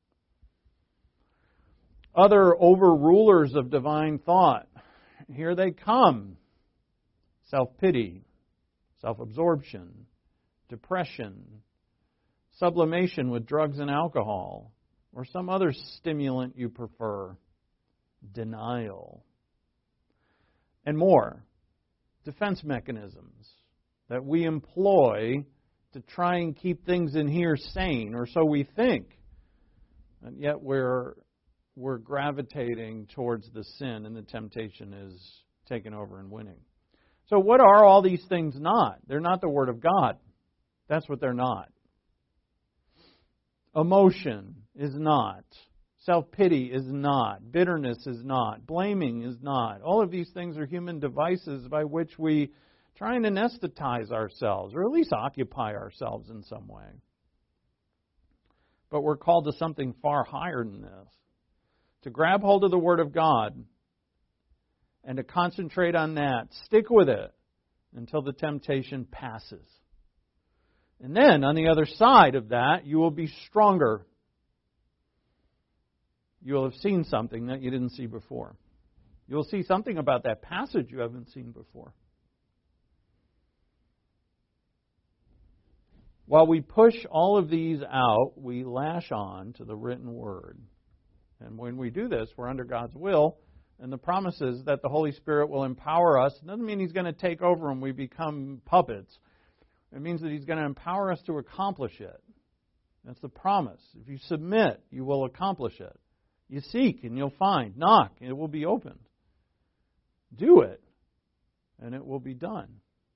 Other overrulers of divine thought. Here they come. Self-pity, self-absorption, depression, sublimation with drugs and alcohol, or some other stimulant you prefer, denial, and more. Defense mechanisms that we employ to try and keep things in here sane, or so we think. And yet we're gravitating towards the sin, and the temptation is taking over and winning. So what are all these things not? They're not the Word of God. That's what they're not. Emotion is not. Self-pity is not. Bitterness is not. Blaming is not. All of these things are human devices by which we try and anesthetize ourselves, or at least occupy ourselves in some way. But we're called to something far higher than this. To grab hold of the Word of God and to concentrate on that. Stick with it until the temptation passes. And then, on the other side of that, you will be stronger. You will have seen something that you didn't see before. You will see something about that passage you haven't seen before. While we push all of these out, we lash on to the written Word. And when we do this, we're under God's will, and the promise is that the Holy Spirit will empower us. It doesn't mean He's going to take over and we become puppets. It means that He's going to empower us to accomplish it. That's the promise. If you submit, you will accomplish it. You seek and you'll find. Knock and it will be opened. Do it and it will be done.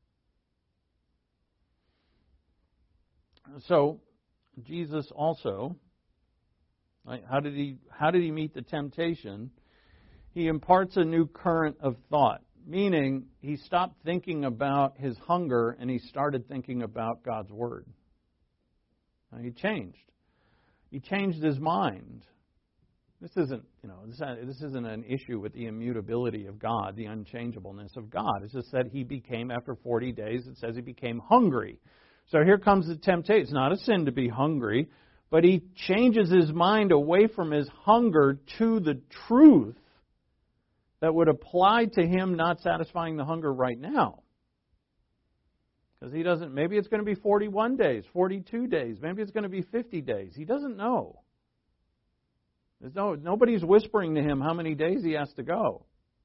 So, Jesus also, how did he meet the temptation? He imparts a new current of thought. Meaning, he stopped thinking about his hunger and he started thinking about God's Word. Now, he changed. He changed his mind. This isn't an issue with the immutability of God, the unchangeableness of God. It's just that he became, after 40 days, it says he became hungry. So here comes the temptation. It's not a sin to be hungry, but he changes his mind away from his hunger to the truth that would apply to him not satisfying the hunger right now. Because he doesn't, maybe it's going to be 41 days, 42 days, maybe it's going to be 50 days. He doesn't know. Nobody's whispering to him how many days he has to go.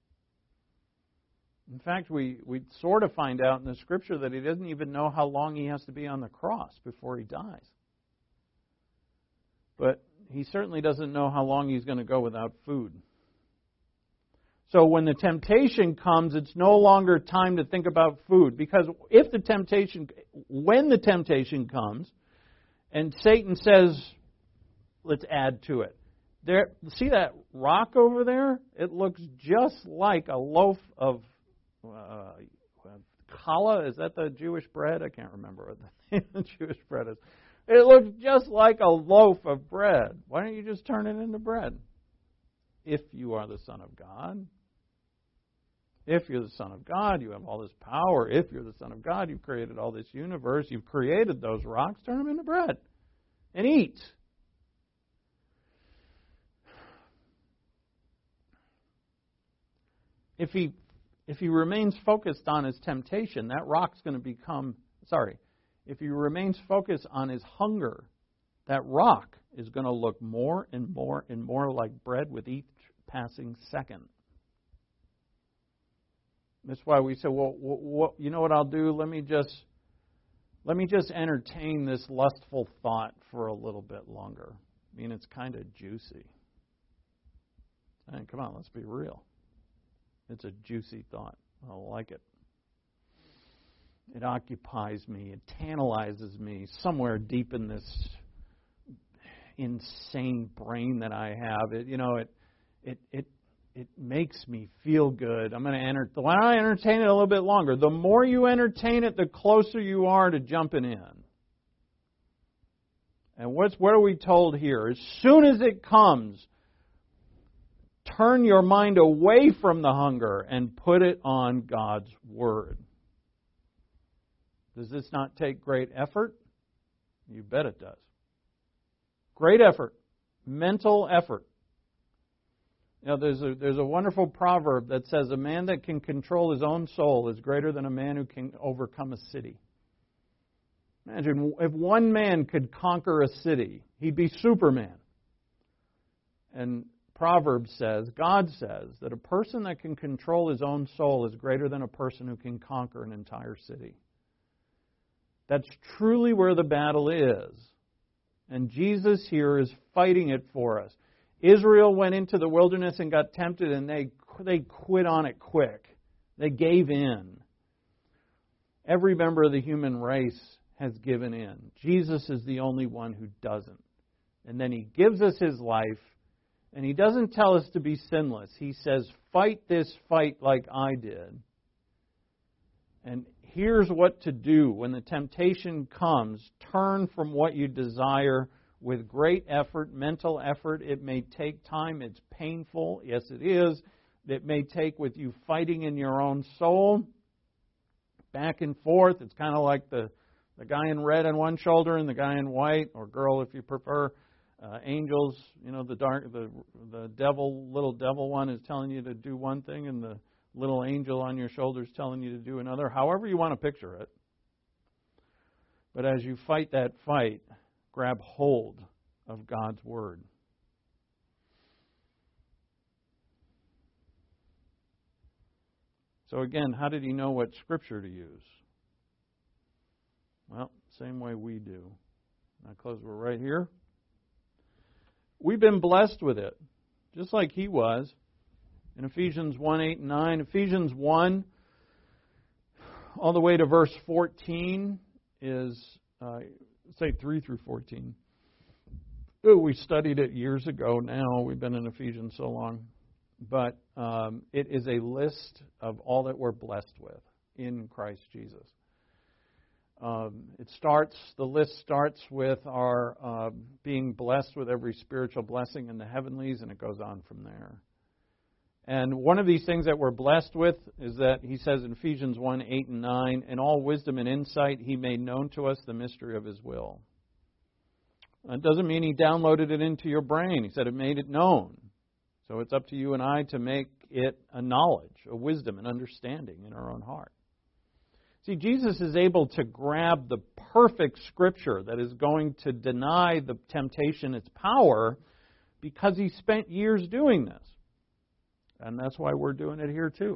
In fact, we sort of find out in the Scripture that he doesn't even know how long he has to be on the cross before he dies. But he certainly doesn't know how long he's going to go without food. So when the temptation comes, it's no longer time to think about food. Because when the temptation comes, and Satan says, let's add to it. See that rock over there? It looks just like a loaf of challah. Is that the Jewish bread? I can't remember what the Jewish bread is. It looks just like a loaf of bread. Why don't you just turn it into bread? If you are the Son of God. If you're the Son of God, you have all this power. If you're the Son of God, you've created all this universe. You've created those rocks. Turn them into bread and eat. If he remains focused on his temptation, that rock's going to become, if he remains focused on his hunger, that rock is going to look more and more and more like bread with each passing second. That's why we say, well, you know what I'll do? Let me just entertain this lustful thought for a little bit longer. I mean, it's kind of juicy. Come on, let's be real. It's a juicy thought. I like it. It occupies me. It tantalizes me somewhere deep in this insane brain that I have. It makes me feel good. Why don't I entertain it a little bit longer? The more you entertain it, the closer you are to jumping in. And what are we told here? As soon as it comes, turn your mind away from the hunger and put it on God's Word. Does this not take great effort? You bet it does. Great effort. Mental effort. There's a wonderful proverb that says, a man that can control his own soul is greater than a man who can overcome a city. Imagine if one man could conquer a city, he'd be Superman. And Proverbs says, God says, that a person that can control his own soul is greater than a person who can conquer an entire city. That's truly where the battle is. And Jesus here is fighting it for us. Israel went into the wilderness and got tempted, and they quit on it quick. They gave in. Every member of the human race has given in. Jesus is the only one who doesn't. And then He gives us His life, and He doesn't tell us to be sinless. He says, fight this fight like I did. And here's what to do when the temptation comes. Turn from what you desire with great effort, mental effort. It may take time. It's painful. Yes, it is. It may take with you fighting in your own soul. Back and forth. It's kind of like the guy in red on one shoulder and the guy in white, or girl if you prefer. Angels, the devil, little devil one is telling you to do one thing, and the little angel on your shoulder is telling you to do another, however you want to picture it. But as you fight that fight, grab hold of God's Word. So again, how did He know what Scripture to use? Well, same way we do. Now close, we're right here. We've been blessed with it, just like He was. In Ephesians 1, 8, and 9. Ephesians 1, all the way to verse 14 is, say 3 through 14. Ooh, we studied it years ago now. We've been in Ephesians so long. But it is a list of all that we're blessed with in Christ Jesus. The list starts with our being blessed with every spiritual blessing in the heavenlies, and it goes on from there. And one of these things that we're blessed with is that He says in Ephesians 1, 8 and 9, in all wisdom and insight He made known to us the mystery of His will. It doesn't mean He downloaded it into your brain. He said it made it known. So it's up to you and I to make it a knowledge, a wisdom, and understanding in our own heart. See, Jesus is able to grab the perfect Scripture that is going to deny the temptation its power because He spent years doing this. And that's why we're doing it here too.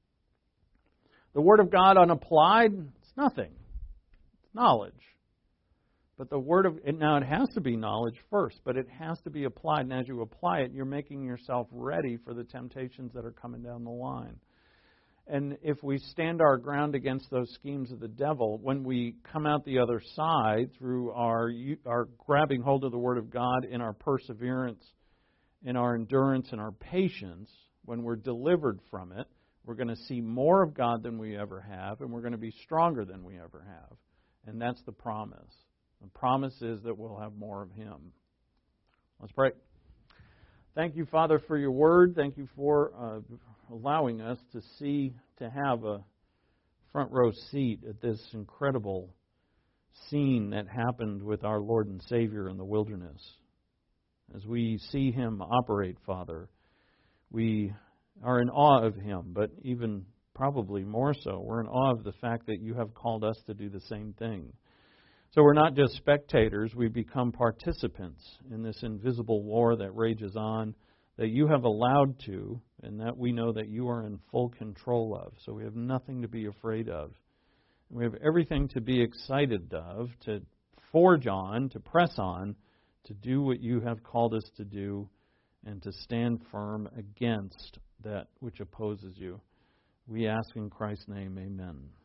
The Word of God unapplied, it's nothing. It's knowledge. But the Word of it now, it has to be knowledge first, but it has to be applied. And as you apply it, you're making yourself ready for the temptations that are coming down the line. And if we stand our ground against those schemes of the devil, when we come out the other side through our grabbing hold of the Word of God in our perseverance, in our endurance, and our patience, when we're delivered from it, we're going to see more of God than we ever have, and we're going to be stronger than we ever have. And that's the promise. The promise is that we'll have more of Him. Let's pray. Thank you, Father, for your word. Thank you for allowing us to have a front row seat at this incredible scene that happened with our Lord and Savior in the wilderness. As we see Him operate, Father, we are in awe of Him, but even probably more so, we're in awe of the fact that you have called us to do the same thing. So we're not just spectators, we become participants in this invisible war that rages on, that you have allowed to, and that we know that you are in full control of. So we have nothing to be afraid of. And we have everything to be excited of, to forge on, to press on, to do what you have called us to do, and to stand firm against that which opposes you. We ask in Christ's name, amen.